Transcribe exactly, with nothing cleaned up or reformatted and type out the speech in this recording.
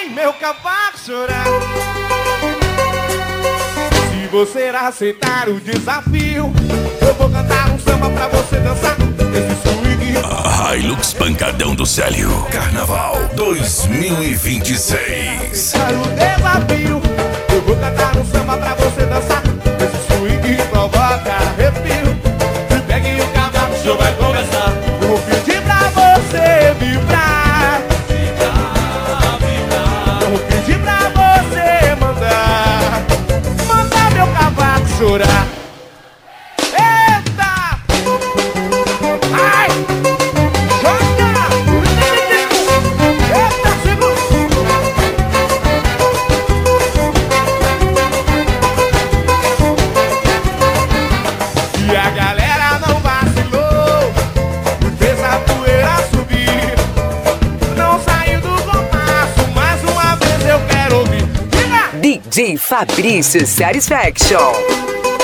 Vem meu cavaco chorar. Se você aceitar o desafio, eu vou cantar um samba pra você dançar esse swing. A Hilux Pancadão do Célio Carnaval dois mil e vinte e seis. Para o desafio, eu vou cantar um samba pra você dançar esse swing que provoca arrepio. Se pegue o cavaco, o show vai começar. Eu vou pedir pra você vibrar, vibrar, vibrar. Eu vou pedir pra você mandar, mandar meu cavaco chorar. Eita! Ai! Joga! Eita, segura! E a galera não vacilou, fez a poeira subir. Não saiu do compasso, mais uma vez eu quero ouvir. Diga! D J Fabrício Satisfaction.